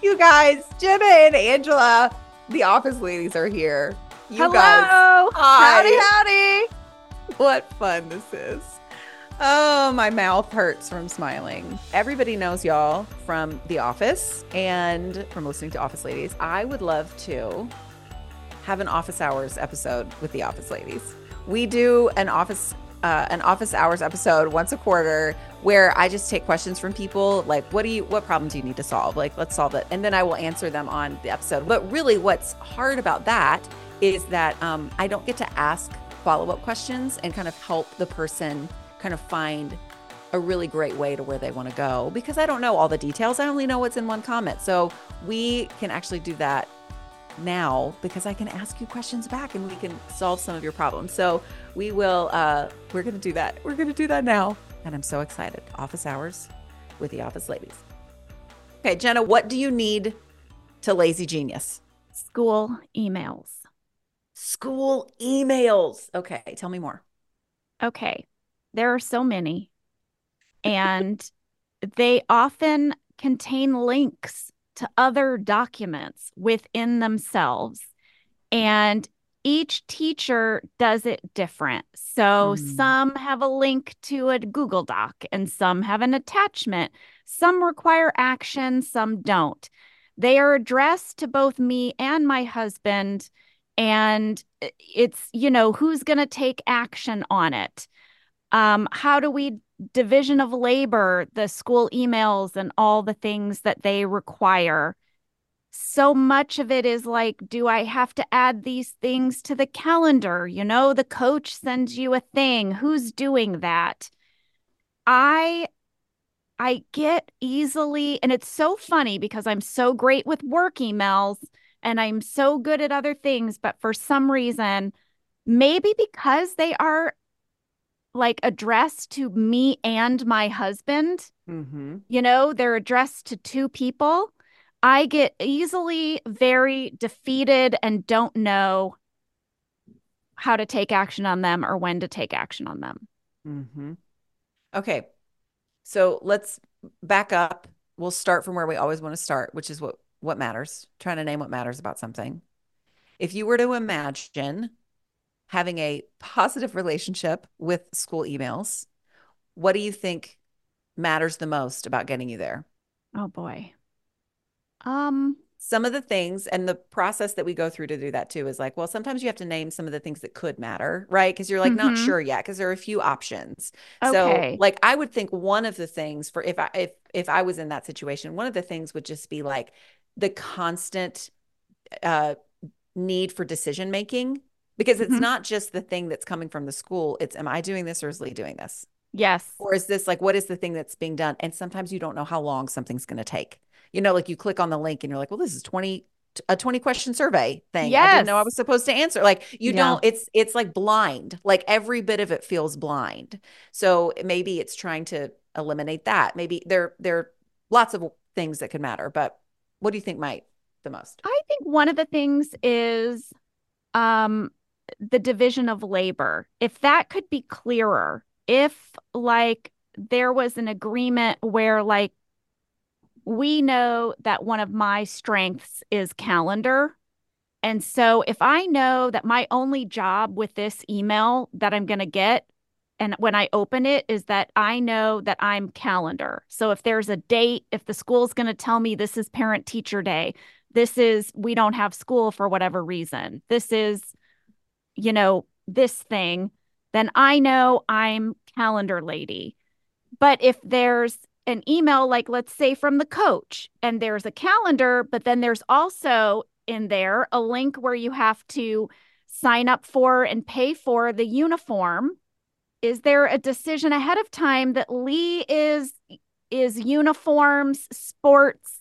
You guys, Jenna and Angela, the office ladies are here. You Hello. guys, hi. Howdy. What fun this is. Oh, my mouth hurts from smiling. Everybody knows y'all from The Office and from listening to Office Ladies. I would love to have an Office Hours episode with the Office Ladies. We do an Office Hours episode once a quarter where I just take questions from people like, what problem do you need to solve? Like, let's solve it. And then I will answer them on the episode. But really what's hard about that is that I don't get to ask follow-up questions and kind of help the person kind of find a really great way to where they want to go, because I don't know all the details. I only know what's in one comment. So we can actually do that now because I can ask you questions back and we can solve some of your problems. So we're going to do that. We're going to do that now. And I'm so excited. Office Hours with the Office Ladies. Okay, Jenna, what do you need to lazy genius? School emails. School emails. Okay, tell me more. Okay. There are so many, and they often contain links to other documents within themselves. And each teacher does it different. So some have a link to a Google Doc and some have an attachment. Some require action, some don't. They are addressed to both me and my husband. And it's, who's going to take action on it? How do we division of labor, the school emails and all the things that they require? So much of it is like, do I have to add these things to the calendar? The coach sends you a thing. Who's doing that? I get easily, and it's so funny because I'm so great with work emails and I'm so good at other things, but for some reason, maybe because they are like addressed to me and my husband, they're addressed to two people. I get easily very defeated and don't know how to take action on them or when to take action on them. Okay. So let's back up. We'll start from where we always want to start, which is what matters, trying to name what matters about something. If you were to imagine having a positive relationship with school emails, what do you think matters the most about getting you there? Oh boy. Some of the things and the process that we go through to do that too is like, well, sometimes you have to name some of the things that could matter, right? Because you're like not sure yet, because there are a few options. So Okay. like I would think one of the things for if I was in that situation, one of the things would just be like the constant need for decision making, because it's not just the thing that's coming from the school. It's, am I doing this or is Lee doing this? Yes. Or is this like, what is the thing that's being done? And sometimes you don't know how long something's going to take. Like you click on the link and you're like, well, this is a 20 question survey thing. I didn't know I was supposed to answer. Like you don't, it's like blind, like every bit of it feels blind. So maybe it's trying to eliminate that. Maybe there are lots of things that could matter, but what do you think might the most? I think one of the things is the division of labor. If that could be clearer, if like there was an agreement where like we know that one of my strengths is calendar. And so if I know that my only job with this email that I'm going to get, and when I open it, is that I know that I'm calendar. So if there's a date, if the school's going to tell me this is parent teacher day, we don't have school for whatever reason, this is, this thing, then I know I'm calendar lady. But if there's an email, like let's say from the coach, and there's a calendar, but then there's also in there a link where you have to sign up for and pay for the uniform. Is there a decision ahead of time that Lee is uniforms, sports,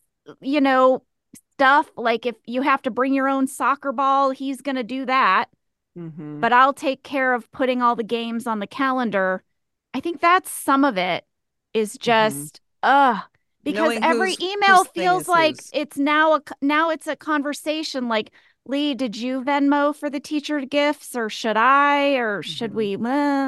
stuff? Like if you have to bring your own soccer ball, he's going to do that. But I'll take care of putting all the games on the calendar. I think that's some of it is just, because Knowing every email feels like it's now it's a conversation like, Lee, did you Venmo for the teacher gifts, or should I, or should we?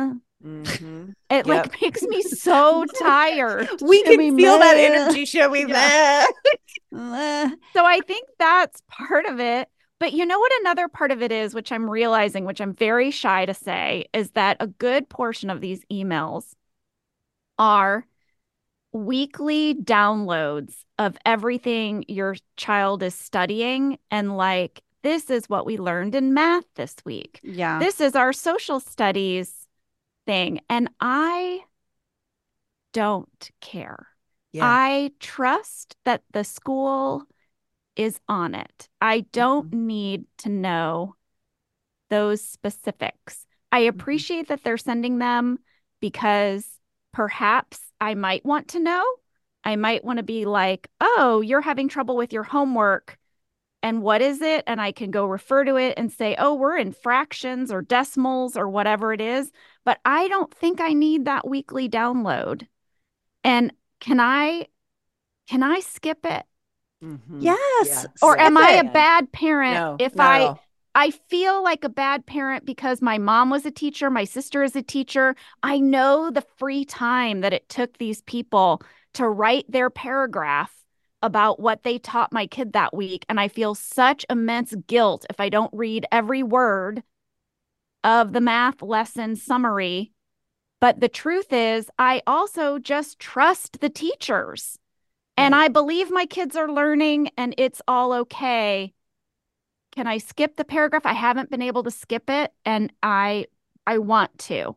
It like makes me so tired. We can feel that energy. Should we? So I think that's part of it. But you know what another part of it is, which I'm realizing, which I'm very shy to say, is that a good portion of these emails are weekly downloads of everything your child is studying. And like, this is what we learned in math this week. Yeah. This is our social studies thing. And I don't care. Yeah. I trust that the school is on it. I don't need to know those specifics. I appreciate that they're sending them because perhaps I might want to know. I might want to be like, oh, you're having trouble with your homework. And what is it? And I can go refer to it and say, oh, we're in fractions or decimals or whatever it is. But I don't think I need that weekly download. And can I skip it? Yes. Or am I a Skip it. bad parent No, if not at all. I feel like a bad parent because my mom was a teacher, my sister is a teacher. I know the free time that it took these people to write their paragraph about what they taught my kid that week. And I feel such immense guilt if I don't read every word of the math lesson summary. But the truth is, I also just trust the teachers. And Right. I believe my kids are learning and it's all okay. Can I skip the paragraph? I haven't been able to skip it, and I want to.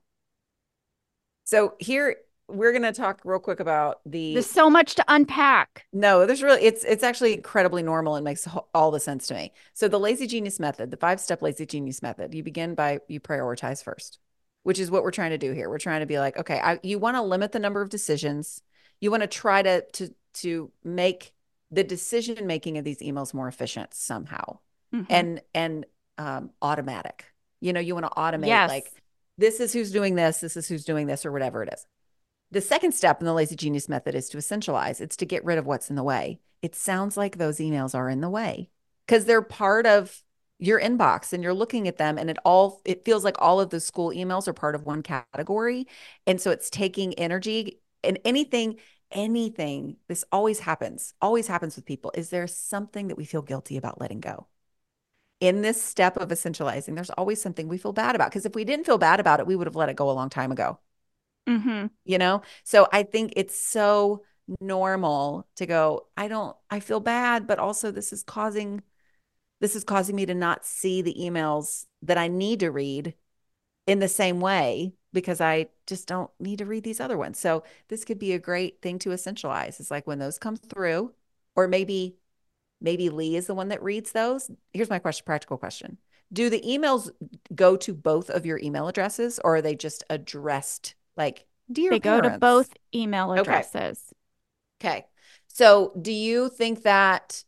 So here we're going to talk real quick about There's so much to unpack. No, there's really, it's actually incredibly normal and makes all the sense to me. So the lazy genius method, the 5-step lazy genius method, you begin by, you prioritize first, which is what we're trying to do here. We're trying to be like, okay, you want to limit the number of decisions. You want to try to make the decision making of these emails more efficient somehow and automatic. You know, you want to automate like, this is who's doing this is who's doing this, or whatever it is. The second step in the lazy genius method is to essentialize. It's to get rid of what's in the way. It sounds like those emails are in the way because they're part of your inbox and you're looking at them, and it feels like all of the school emails are part of one category. And so it's taking energy, and anything, this always happens with people. Is there something that we feel guilty about letting go? In this step of essentializing, there's always something we feel bad about, because if we didn't feel bad about it, we would have let it go a long time ago. You know? So I think it's so normal to go, I feel bad, but also this is causing me to not see the emails that I need to read in the same way, because I just don't need to read these other ones. So this could be a great thing to essentialize. It's like when those come through, or maybe Lee is the one that reads those. Here's my practical question. Do the emails go to both of your email addresses, or are they just addressed like, dear They parents? go to both email addresses. Okay. So do you think that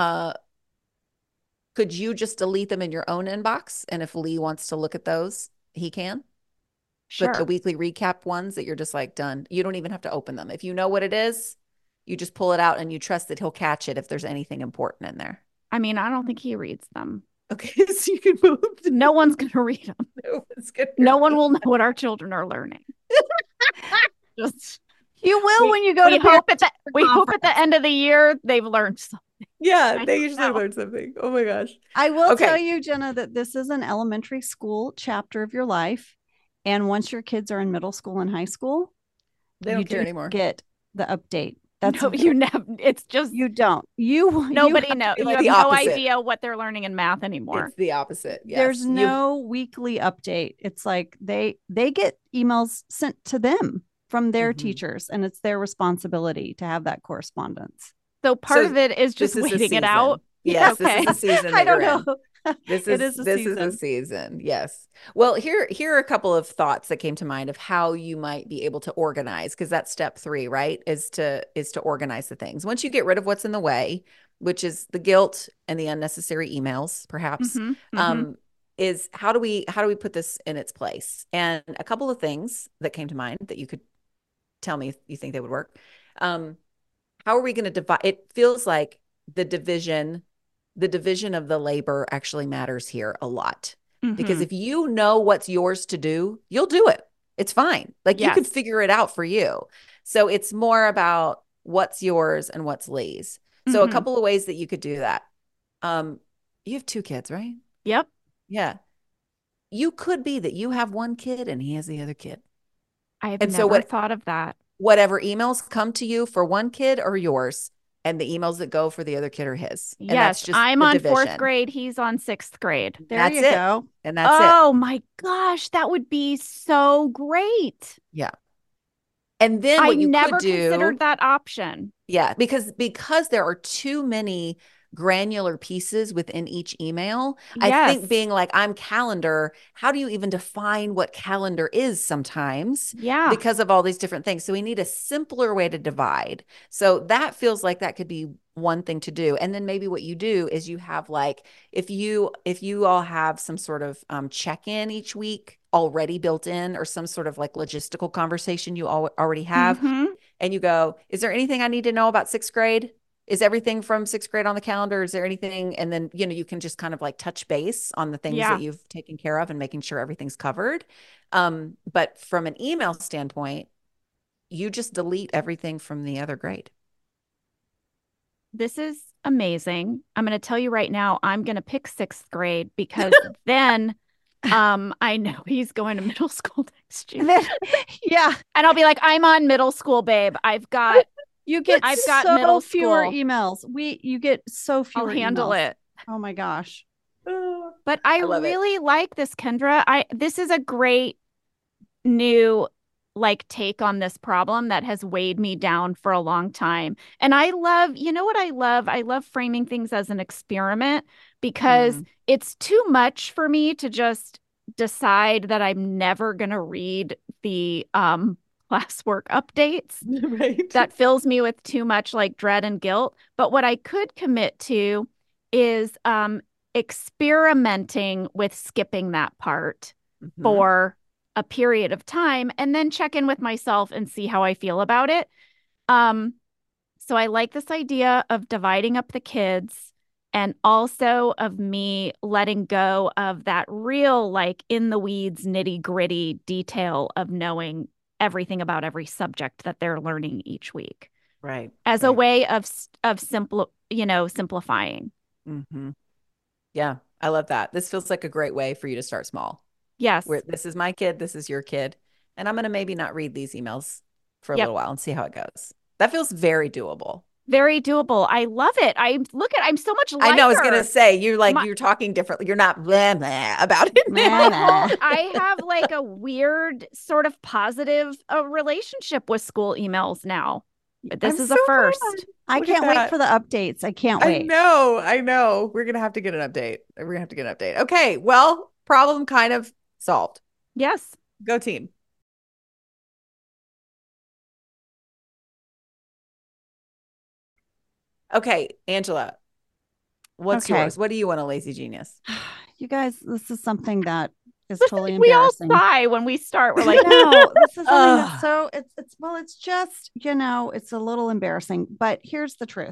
could you just delete them in your own inbox? And if Lee wants to look at those, he can? Sure. But the weekly recap ones that you're just like done, you don't even have to open them. If you know what it is, you just pull it out and you trust that he'll catch it if there's anything important in there. I mean, I don't think he reads them. Okay, so you can move. No one's going to read them. No one will know what our children are learning. You will when you go to we hope at the end of the year they've learned something. Yeah, they usually learn something. Oh my gosh. I will tell you, Jenna, that this is an elementary school chapter of your life. And once your kids are in middle school and high school, they don't care anymore. Get the update. You never. It's just you don't. Nobody knows. You have no idea what they're learning in math anymore. It's the opposite. Yes. There's no weekly update. It's like they get emails sent to them from their teachers, and it's their responsibility to have that correspondence. So part of it is just waiting it out. Yes, okay. This is the season. I don't know. This is a season. Yes. Well, here are a couple of thoughts that came to mind of how you might be able to organize, because that's step 3, right? Is to organize the things. Once you get rid of what's in the way, which is the guilt and the unnecessary emails, perhaps, is how do we put this in its place? And a couple of things that came to mind that you could tell me if you think they would work. How are we going to divide? It feels like the division of the labor actually matters here a lot, because if you know what's yours to do, you'll do it. It's fine. Like you can figure it out for you. So it's more about what's yours and what's Lee's. So a Mhm. couple of ways that you could do that. You have 2 kids, right? Yep. Yeah. You could be that you have one kid and he has the other kid. I have And so never thought of that. whatever emails come to you for one kid are yours, and the emails that go for the other kid are his. And that's Yes, just I'm the on 4th division. grade. He's on 6th grade. There That's you it. go. And that's it. Oh my gosh, that would be so great. Yeah. And then I what you never could do, considered that option. yeah, because there are too many granular pieces within each email. I think Yes. being like, I'm calendar, how do you even define what calendar is sometimes Yeah. because of all these different things? So we need a simpler way to divide. So that feels like that could be one thing to do. And then maybe what you do is you have like, if you all have some sort of check-in each week already built in, or some sort of like logistical conversation you already have, Mhm. and you go, is there anything I need to know about 6th grade? Is everything from 6th grade on the calendar? Is there anything? And then, you can just kind of like touch base on the things Yeah. that you've taken care of and making sure everything's covered. But from an email standpoint, you just delete everything from the other grade. This is amazing. I'm going to tell you right now, I'm going to pick 6th grade because then I know he's going to middle school next year. Yeah. And I'll be like, I'm on middle school, babe. I've got middle fewer school. emails. You get so I'll fewer handle emails. it. Oh my gosh. But I love it. really like this, Kendra. This is a great new like take on this problem that has weighed me down for a long time. And I love, you know what I love? I love framing things as an experiment because it's too much for me to just decide that I'm never going to read the classwork updates. Right. That fills me with too much like dread and guilt. But what I could commit to is experimenting with skipping that part for a period of time and then check in with myself and see how I feel about it. So I like this idea of dividing up the kids and also of me letting go of that real, like in the weeds, nitty gritty detail of knowing everything about every subject that they're learning each week. Right. As a way of simplifying. Yeah, I love that. This feels like a great way for you to start small. Yes. Where this is my kid, this is your kid, and I'm going to maybe not read these emails for a little while and see how it goes. That feels very doable. Very doable. I love it. I'm so much lighter. I know. I was going to say, you're talking differently. You're not blah, blah about it. I have like a weird sort of positive relationship with school emails now. This is a first. Glad. I can't wait for the updates. I can't wait. I know. We're going to have to get an update. Okay. Well, problem kind of solved. Yes. Go team. Okay, Angela, what's yours? What do you want, a lazy genius? You guys, this is something that is totally we all embarrassing. sigh when we start. We're like, no, this is something that's so it's just, it's a little embarrassing, but here's the truth.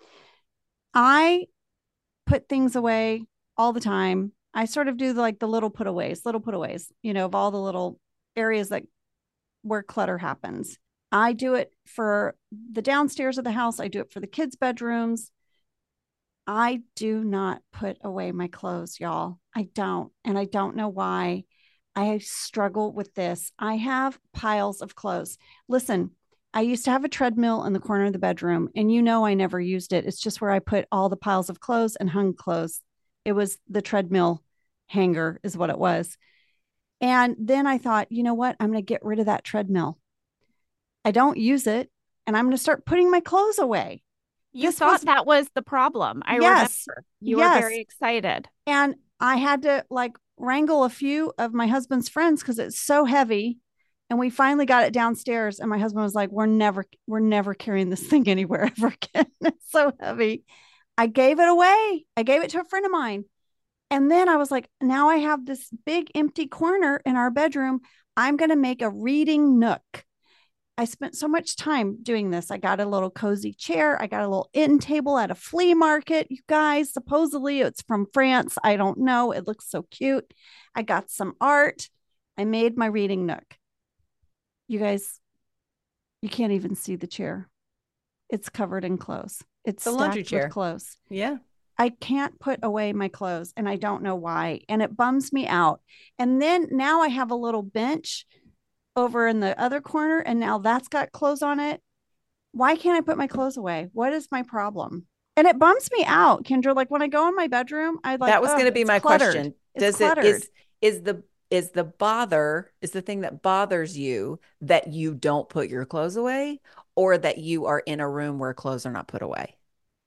I put things away all the time. I sort of do like the little putaways, of all the little areas where clutter happens. I do it for the downstairs of the house. I do it for the kids' bedrooms. I do not put away my clothes, y'all. I don't. And I don't know why. I struggle with this. I have piles of clothes. Listen, I used to have a treadmill in the corner of the bedroom, and I never used it. It's just where I put all the piles of clothes and hung clothes. It was the treadmill hanger is what it was. And then I thought, you know what? I'm going to get rid of that treadmill. I don't use it, and I'm going to start putting my clothes away. You thought that was the problem. I remember you were very excited. And I had to like wrangle a few of my husband's friends because it's so heavy. And we finally got it downstairs. And my husband was like, we're never carrying this thing anywhere ever again. It's so heavy. I gave it away. I gave it to a friend of mine. And then I was like, now I have this big empty corner in our bedroom. I'm going to make a reading nook. I spent so much time doing this. I got a little cozy chair. I got a little end table at a flea market. You guys, supposedly it's from France. I don't know. It looks so cute. I got some art. I made my reading nook. You guys, you can't even see the chair. It's covered in clothes. It's The laundry stacked with chair. clothes. Yeah. I can't put away my clothes and I don't know why. And it bums me out. And then now I have a little bench over in the other corner and now that's got clothes on it. Why can't I put my clothes away? What is my problem? And it bums me out, Kendra. Like when I go in my bedroom, I like, That was going to be it's my cluttered. question. It's Does it cluttered. is the thing that bothers you that you don't put your clothes away, or that you are in a room where clothes are not put away?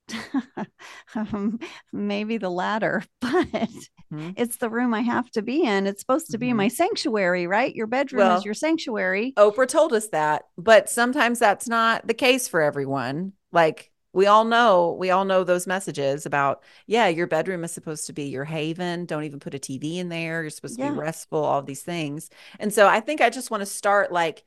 Maybe the latter, but Hmm. it's the room I have to be in. It's supposed to be Hmm. my sanctuary, right? Your bedroom is Well, your sanctuary. Oprah told us that, but sometimes that's not the case for everyone. Like we all know those messages about, yeah, your bedroom is supposed to be your haven. Don't even put a TV in there. You're supposed to be Yeah. restful, all these things. And so I think I just want to start like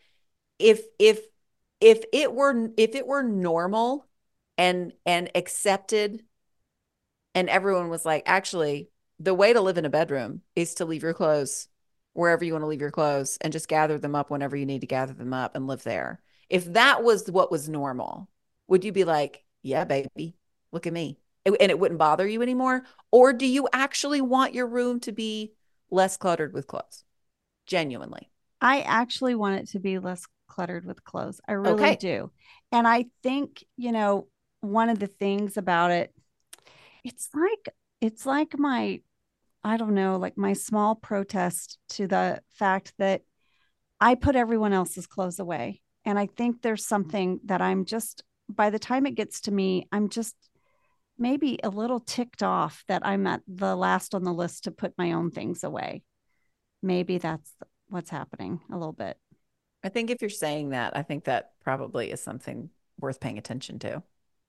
if it were normal and accepted, and everyone was like, actually, the way to live in a bedroom is to leave your clothes wherever you want to leave your clothes and just gather them up whenever you need to gather them up and live there. If that was what was normal, would you be like, yeah, baby, look at me? And it wouldn't bother you anymore? Or do you actually want your room to be less cluttered with clothes? Genuinely. I actually want it to be less cluttered with clothes. I really Okay. do. And I think, one of the things about it, it's like my, I don't know, like my small protest to the fact that I put everyone else's clothes away. And I think there's something that I'm just, by the time it gets to me, I'm just maybe a little ticked off that I'm at the last on the list to put my own things away. Maybe that's what's happening a little bit. I think if you're saying that, I think that probably is something worth paying attention to.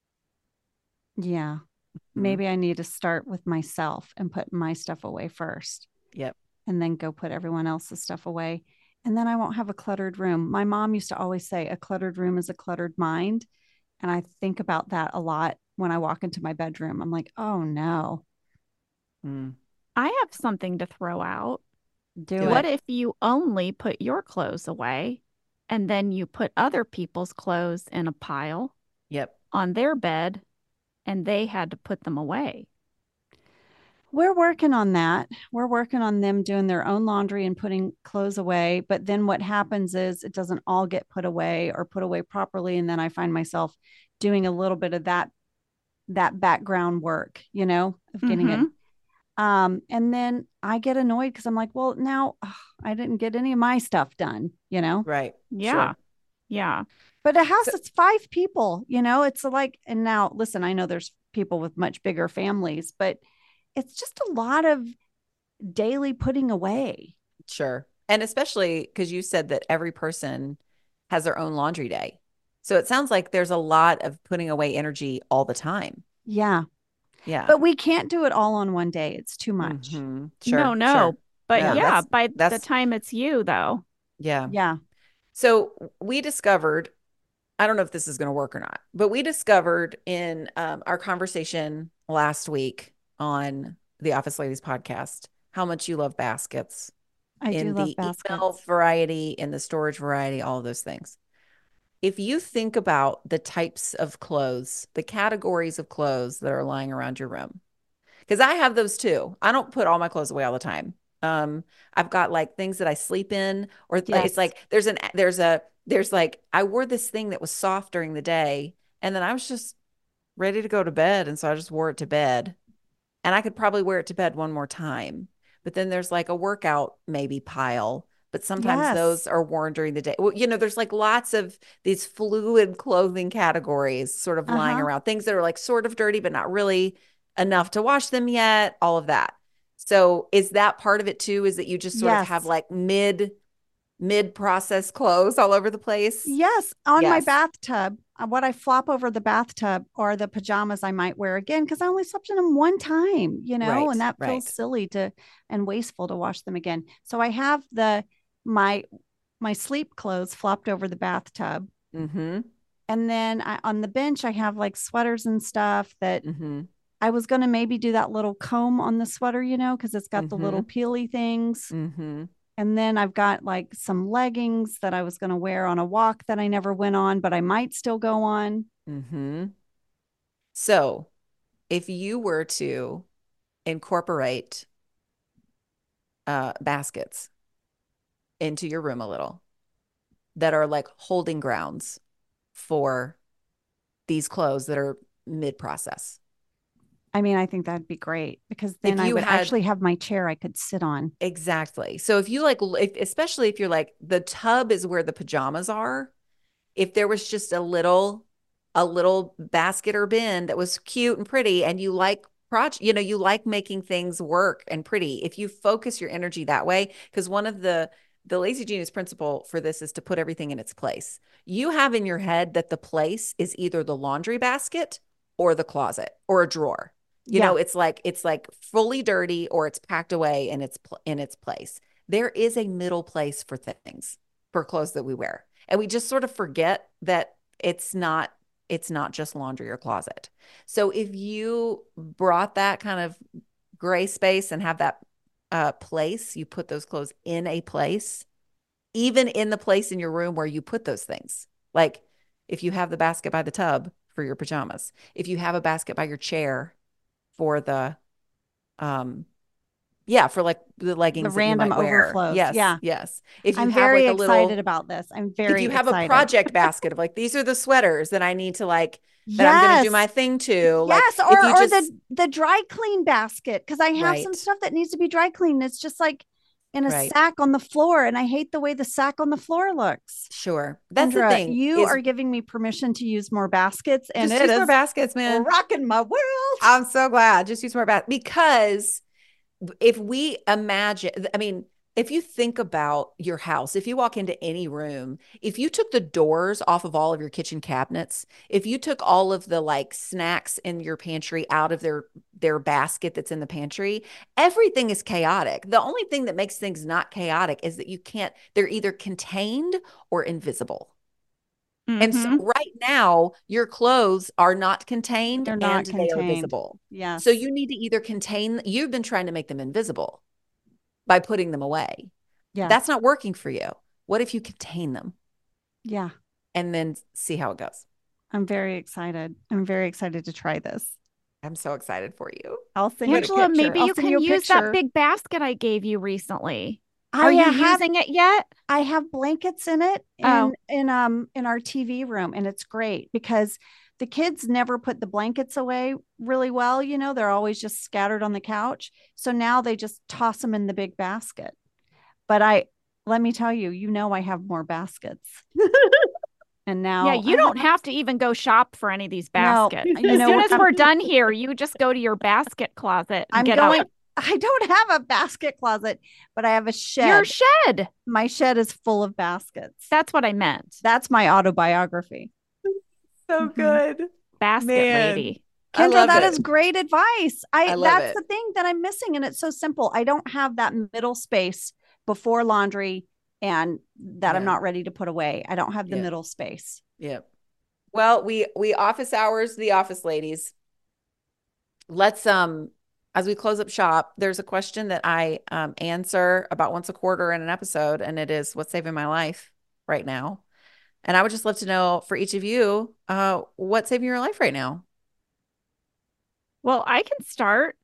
Yeah. Hmm. Maybe I need to start with myself and put my stuff away first Yep. and then go put everyone else's stuff away. And then I won't have a cluttered room. My mom used to always say a cluttered room is a cluttered mind. And I think about that a lot when I walk into my bedroom. I'm like, oh no, Mm. I have something to throw out. do Do What it. it. if you only put your clothes away and then you put other people's clothes in a pile Yep. on their bed and they had to put them away? We're working on that. We're working on them doing their own laundry and putting clothes away. But then what happens is it doesn't all get put away or put away properly. And then I find myself doing a little bit of that background work, of getting it. Mm-hmm. And then I get annoyed because I'm like, well, now I didn't get any of my stuff done. Right. Yeah. Sure. Yeah. But a house So, that's 5 people, it's like, and now listen, I know there's people with much bigger families, but it's just a lot of daily putting away. sure. And especially because you said that every person has their own laundry day. So it sounds like there's a lot of putting away energy all the time. Yeah. Yeah. But we can't do it all on one day. It's too much. Hmm. No, Sure. Sure. no. But No, Yeah. yeah, by the that's, time it's you, though. yeah. Yeah. So we discovered, I don't know if this is going to work or not, but we discovered in our conversation last week on the Office Ladies podcast how much you love baskets I do in love the email baskets. variety, in the storage variety, all of those things. If you think about the types of clothes, the categories of clothes that are lying around your room, because I have those too. I don't put all my clothes away all the time. I've got like things that I sleep in, or it's Yes. like there's like I wore this thing that was soft during the day, and then I was just ready to go to bed, and so I just wore it to bed, and I could probably wear it to bed one more time. But then there's like a workout maybe pile, but sometimes those Yes. are worn during the day. Well, there's like lots of these fluid clothing categories sort of lying Uh-huh. around, things that are like sort of dirty, but not really enough to wash them yet, all of that. So is that part of it too? Is that you just sort of have Yes. like mid process clothes all over the place? Yes. On my Yes. bathtub, what I flop over the bathtub are the pajamas I might wear again because I only slept in them one time, and Right, that feels right. silly to and wasteful to wash them again. So I have my my sleep clothes flopped over the bathtub. Mm-hmm. And then on the bench, I have like sweaters and stuff that Mm-hmm. I was going to maybe do that little comb on the sweater, because it's got the Mm-hmm. little peely things. Mm-hmm. And then I've got like some leggings that I was going to wear on a walk that I never went on, but I might still go on. Mm-hmm. So if you were to incorporate baskets into your room a little that are like holding grounds for these clothes that are mid-process. I mean, I think that'd be great because If then I you would had actually have my chair I could sit on. exactly. So if you like, especially if you're like the tub is where the pajamas are, if there was just a little basket or bin that was cute and pretty and you like you like making things work and pretty, if you focus your energy that way, because one of the lazy genius principle for this is to put everything in its place. You have in your head that the place is either the laundry basket or the closet or a drawer. Yeah. It's like fully dirty or it's packed away in its place. There is a middle place for things, for clothes that we wear. And we just sort of forget that it's not just laundry or closet. So if you brought that kind of gray space and have that place, you put those clothes in a place, even in the place in your room where you put those things. Like if you have the basket by the tub for your pajamas, if you have a basket by your chair for the um yeah, for like the The leggings that you random might wear. overflows. Yes, Yeah. yes. If you I'm have like very a excited little about this. I'm if very you have a excited. project basket of like these are the sweaters that I need to like that I'm going to do Yes. my thing to, like Yes. if you Or just the dry clean basket. Cause I have some right, stuff that needs to be dry cleaned. It's just like in a right. sack on the floor. And I hate the way the sack on the floor looks. Sure. That's the Kendra, thing you is are giving me permission to use more baskets, and just it use more is baskets, man. rocking my world. I'm so glad. Just use more baskets because if we imagine, I mean, if you think about your house, if you walk into any room, if you took the doors off of all of your kitchen cabinets, if you took all of the like snacks in your pantry out of their basket that's in the pantry, everything is chaotic. The only thing that makes things not chaotic is that they're either contained or invisible. And so Mm-hmm. right now, your clothes are not contained They're and not they are contained. visible. So Yes. you need to either you've been trying to make them invisible by putting them away. Yeah. That's not working for you. What if you contain them Yeah. and then see how it goes? I'm very excited. I'm very excited to try this. I'm so excited for you. I'll send you a Angela, picture. maybe I'll you send can you a use that picture. big basket I gave you recently. I Are you have using it yet? I have blankets in it Oh, in our TV room, and it's great because the kids never put the blankets away really well, they're always just scattered on the couch. So now they just toss them in the big basket. But I let me tell you, I have more baskets. And yeah, now you I have don't have to even go shop for any of these no, baskets. you As know soon what as I'm we're done here, you just go to your basket closet and I'm get out going I don't have a basket closet, but I have a your shed. shed. My shed is full of baskets. That's what I meant. That's my autobiography. So Mhm. good. Basket Man, lady. I Kendra, love that it. is great advice. I love That's it. the thing that I'm missing, and it's so simple. I don't have that middle space before laundry and that I'm Yeah. not ready to put away. I don't have the Yeah. middle space. Yeah. Well, we office hours, the office ladies. Let's as we close up shop, there's a question that I answer about once a quarter in an episode, and it is what's saving my life right now. And I would just love to know for each of you, what's saving your life right now? Well, I can start.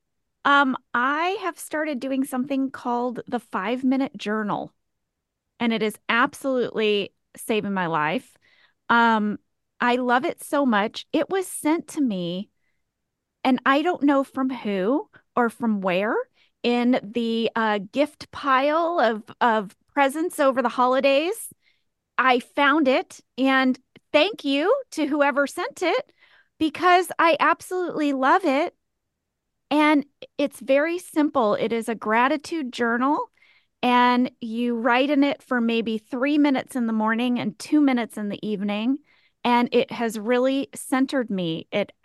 I have started doing something called the 5 minute journal, and it is absolutely saving my life. Um, I love it so much. It was sent to me, and I don't know from who or from where in the gift pile of presents over the holidays. I found it, and thank you to whoever sent it because I absolutely love it. And it's very simple. It is a gratitude journal, and you write in it for maybe 3 minutes in the morning and 2 minutes in the evening. And it has really centered me.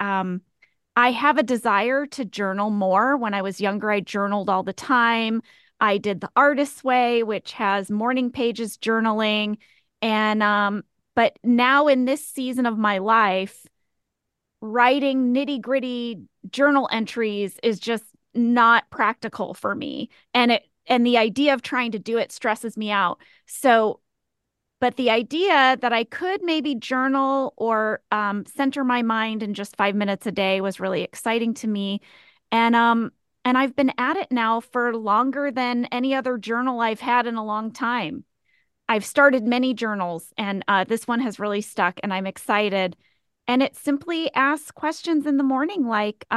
I have a desire to journal more. When I was younger, I journaled all the time. I did the Artist's Way, which has morning pages journaling. And but now in this season of my life, writing nitty-gritty journal entries is just not practical for me. And the idea of trying to do it stresses me out. So, But the idea that I could maybe journal or center my mind in just 5 minutes a day was really exciting to me. And I've been at it now for longer than any other journal I've had in a long time. I've started many journals, and this one has really stuck, and I'm excited. And it simply asks questions in the morning like,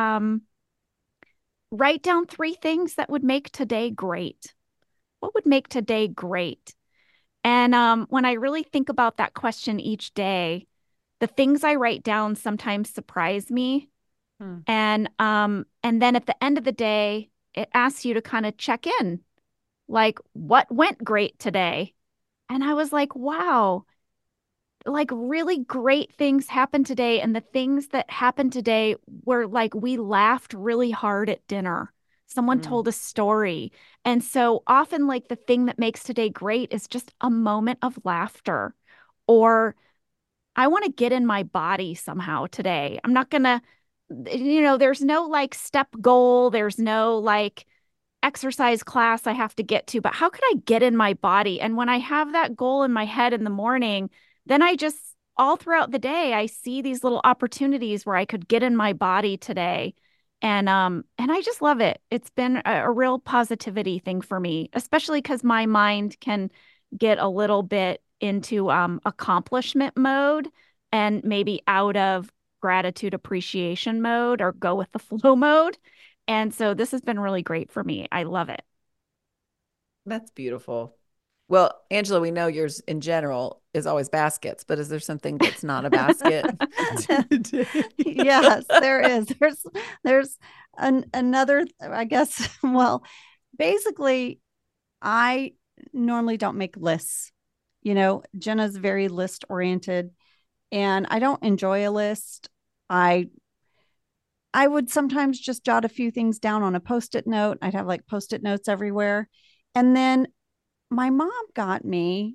write down 3 things that would make today great. What would make today great? And when I really think about that question each day, the things I write down sometimes surprise me. And then at the end of the day, it asks you to kind of check in, like what went great today? And I was like, wow, like really great things happened today. And the things that happened today were like, we laughed really hard at dinner. Someone told a story. And so often, like, the thing that makes today great is just a moment of laughter, or I want to get in my body somehow today. I'm not going to, there's no like step goal. There's no like exercise class I have to get to, but how could I get in my body? And when I have that goal in my head in the morning, then I just, all throughout the day, I see these little opportunities where I could get in my body today. And I just love it. It's been a real positivity thing for me, especially because my mind can get a little bit into accomplishment mode and maybe out of gratitude appreciation mode or go with the flow mode. And so this has been really great for me. I love it. That's beautiful. Well, Angela, we know yours in general is always baskets, but is there something that's not a basket today? Yes, there is. There's another, I guess. Well, basically, I normally don't make lists. Jenna's very list oriented, and I don't enjoy a list. I would sometimes just jot a few things down on a Post-it note. I'd have like Post-it notes everywhere. And then my mom got me,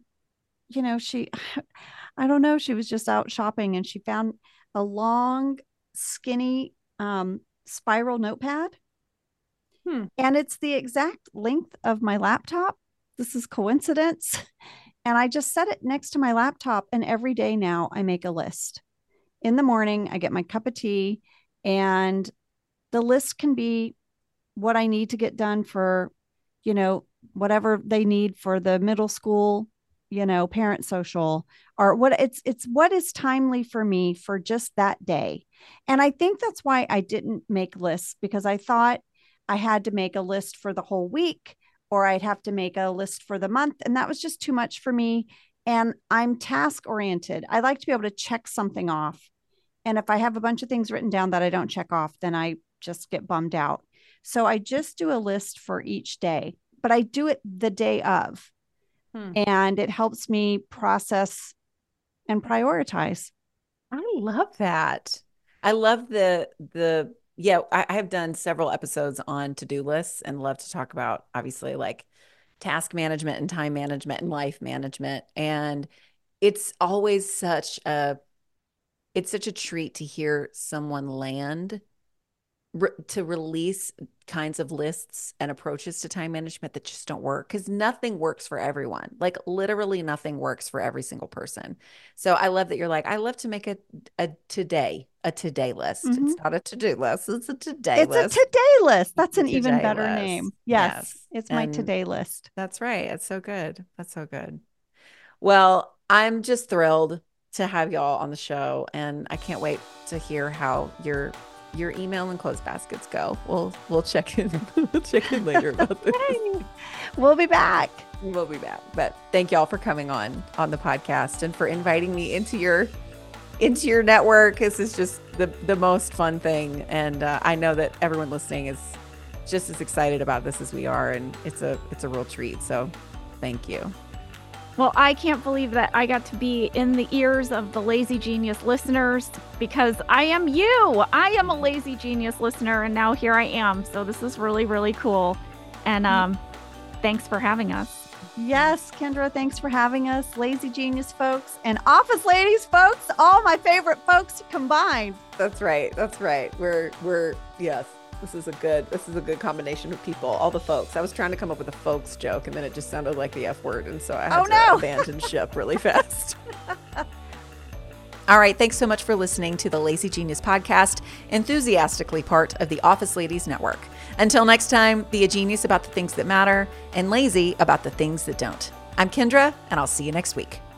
I don't know, she was just out shopping and she found a long, skinny spiral notepad. And it's the exact length of my laptop. This is coincidence. And I just set it next to my laptop. And every day now I make a list. In the morning, I get my cup of tea, and the list can be what I need to get done for, whatever they need for the middle school, parent social, or it's what is timely for me for just that day. And I think that's why I didn't make lists, because I thought I had to make a list for the whole week, or I'd have to make a list for the month. And that was just too much for me. And I'm task oriented. I like to be able to check something off. And if I have a bunch of things written down that I don't check off, then I just get bummed out. So I just do a list for each day, but I do it the day of. And it helps me process and prioritize. I love that. I love yeah, I have done several episodes on to-do lists and love to talk about, obviously, like task management and time management and life management. And it's always such a treat to hear someone land to release kinds of lists and approaches to time management that just don't work, because nothing works for everyone. Like literally nothing works for every single person. So I love that you're like, I love to make a today list. It's not a to-do list. It's a today list. It's a today list. That's an even better name. Yes. It's my today list. That's right. It's so good. That's so good. Well, I'm just thrilled to have y'all on the show, and I can't wait to hear how your email and clothes baskets go. We'll check in. We'll check in later about this. We'll be back. But thank y'all for coming on the podcast and for inviting me into your network. This is just the most fun thing, and I know that everyone listening is just as excited about this as we are, and it's a real treat. So thank you. Well, I can't believe that I got to be in the ears of the Lazy Genius listeners, because I am you. I am a Lazy Genius listener, and now here I am. So this is really, really cool. And thanks for having us. Yes, Kendra, thanks for having us. Lazy Genius folks and Office Ladies folks, all my favorite folks combined. That's right. We're yes. This is a good combination of people, all the folks. I was trying to come up with a folks joke, and then it just sounded like the F word, and so I had to abandon ship really fast. All right, thanks so much for listening to the Lazy Genius podcast, enthusiastically part of the Office Ladies Network. Until next time, be a genius about the things that matter and lazy about the things that don't. I'm Kendra, and I'll see you next week.